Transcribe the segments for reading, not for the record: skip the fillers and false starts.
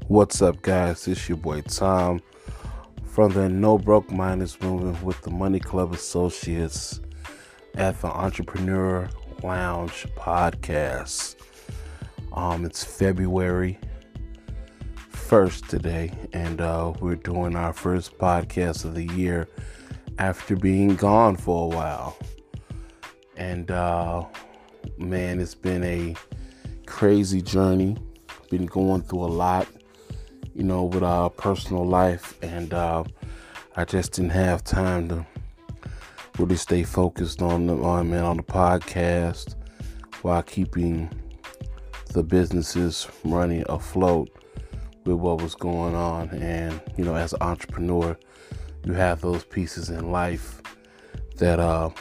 What's up, guys? It's your boy Tom from the No Broke Minders movement with the Money Club Associates at the Entrepreneur Lounge podcast. It's February 1st today, and we're doing our first podcast of the year after being gone for a while. And man, it's been a crazy journey. Been going through a lot, with our personal life, and I just didn't have time to really stay focused on the podcast while keeping the businesses running afloat with what was going on. And as an entrepreneur, you have those pieces in life that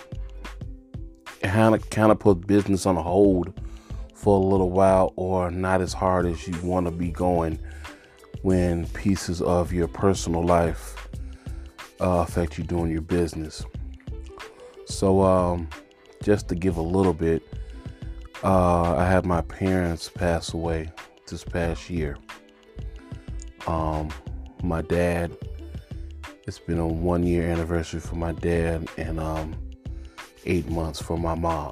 kind of put business on hold for a little while, or not as hard as you want to be going when pieces of your personal life affect you doing your business. So just to give a little bit, I had my parents pass away this past year. My dad, it's been a 1-year anniversary for my dad, and 8 months for my mom.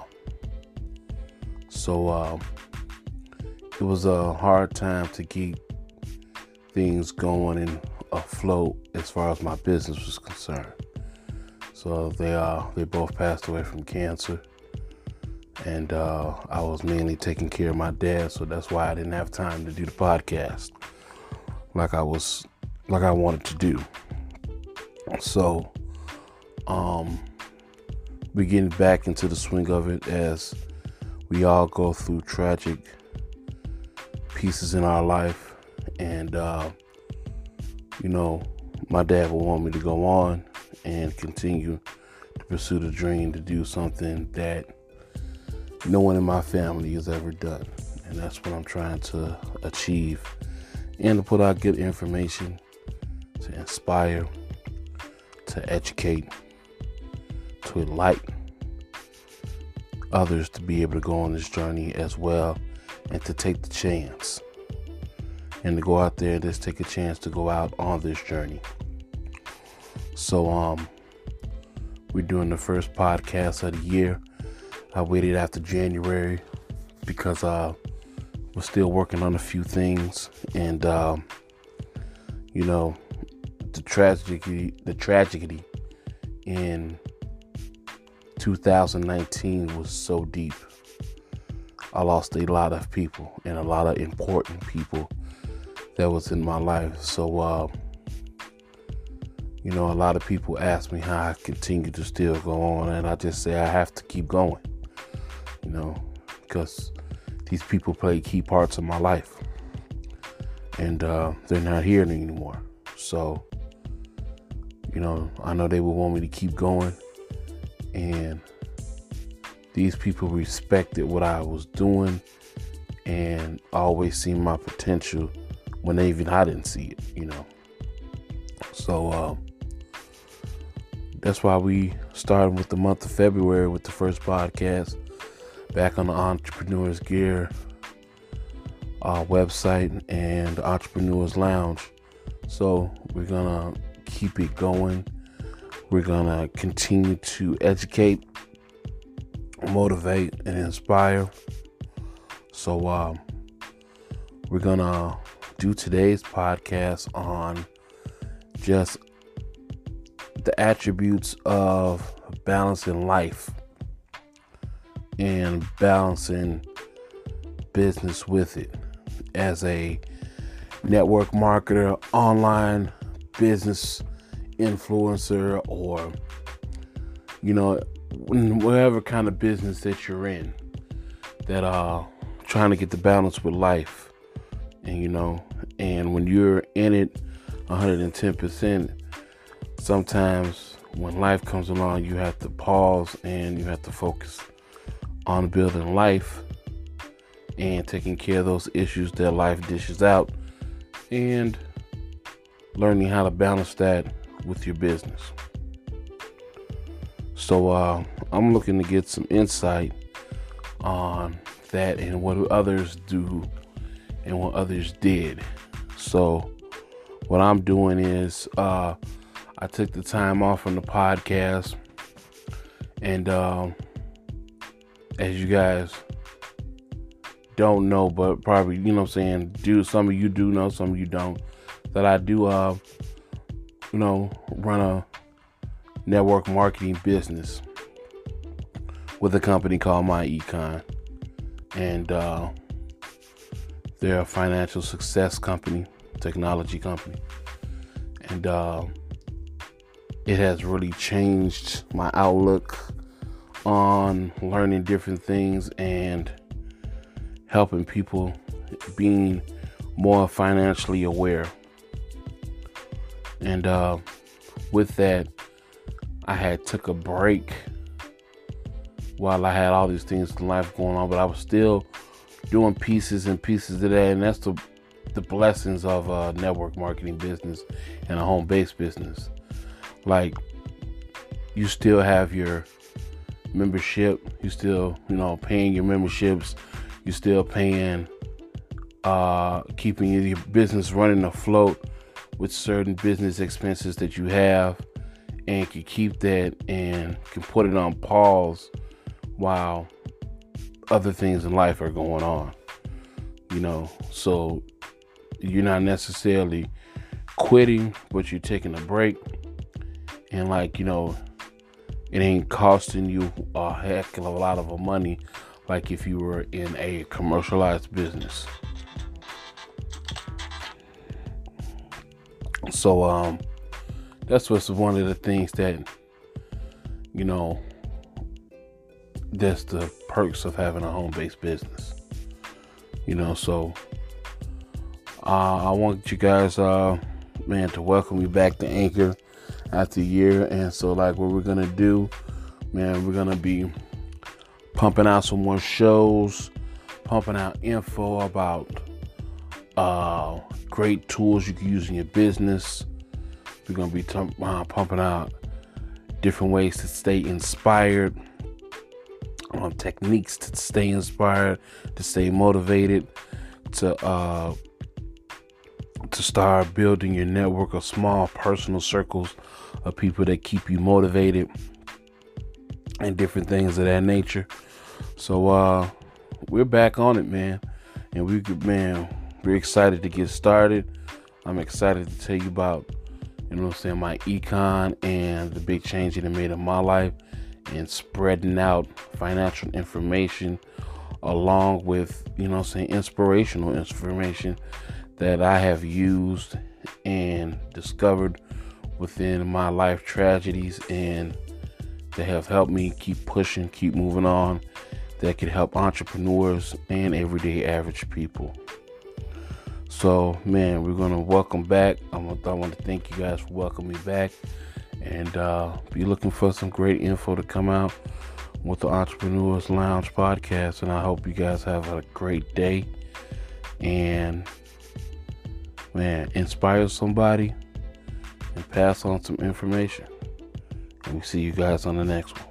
So it was a hard time to keep things going and afloat as far as my business was concerned. So they both passed away from cancer, and I was mainly taking care of my dad, so that's why I didn't have time to do the podcast like I wanted to do. So we're getting back into the swing of it as we all go through tragic pieces in our life. And, my dad will want me to go on and continue to pursue the dream to do something that no one in my family has ever done. And that's what I'm trying to achieve, and to put out good information to inspire, to educate, to enlighten others to be able to go on this journey as well, and to take the chance, and to go out there and just take a chance to go out on this journey. So we're doing the first podcast of the year. I waited after January because we're still working on a few things, and the tragedy in 2019 was so deep. I lost a lot of people, and a lot of important people that was in my life. So a lot of people ask me how I continue to still go on, and I just say I have to keep going, because these people play key parts of my life, and they're not here anymore. So I know they would want me to keep going, and these people respected what I was doing and always seen my potential when even I didn't see it, So that's why we started with the month of February with the first podcast back on the Entrepreneurs Gear website and the Entrepreneurs Lounge. So we're gonna keep it going. We're gonna continue to educate, motivate, and inspire. So we're gonna do today's podcast on just the attributes of balancing life and balancing business with it. As a network marketer, online business influencer, or whatever kind of business that you're in, that trying to get the balance with life, and when you're in it 110%, sometimes when life comes along, you have to pause and you have to focus on building life and taking care of those issues that life dishes out, and learning how to balance that with your business. So I'm looking to get some insight on that and what others do and what others did. So what I'm doing is I took the time off from the podcast, and as you guys don't know, but probably, some of you do know, some of you don't, that I do run a network marketing business with a company called MyEcon. And they're a financial success company, technology company. And it has really changed my outlook on learning different things and helping people being more financially aware. And with that, I had took a break while I had all these things in life going on, but I was still doing pieces of that, and that's the blessings of a network marketing business and a home-based business. Like, you still have your membership, you still, paying your memberships, you still paying, keeping your business running afloat with certain business expenses that you have, and can keep that and can put it on pause while other things in life are going on, so you're not necessarily quitting, but you're taking a break, and it ain't costing you a heck of a lot of money like if you were in a commercialized business. So that's what's one of the things that, that's the perks of having a home-based business. So I want you guys, to welcome you back to Anchor after a year. And so, what we're going to do, we're going to be pumping out some more shows, pumping out info about great tools you can use in your business. We're going to be pumping out different ways to stay inspired, techniques to stay inspired, to stay motivated, to start building your network of small personal circles of people that keep you motivated and different things of that nature. So we're back on it, man, and we're excited to get started. I'm excited to tell you about, MyEcon and the big change it made in my life, and spreading out financial information along with, inspirational information that I have used and discovered within my life tragedies, and that have helped me keep pushing, keep moving on, that could help entrepreneurs and everyday average people. So, we're going to welcome back. I want to thank you guys for welcoming me back, and be looking for some great info to come out with the Entrepreneurs Lounge podcast. And I hope you guys have a great day, and inspire somebody and pass on some information. And we see you guys on the next one.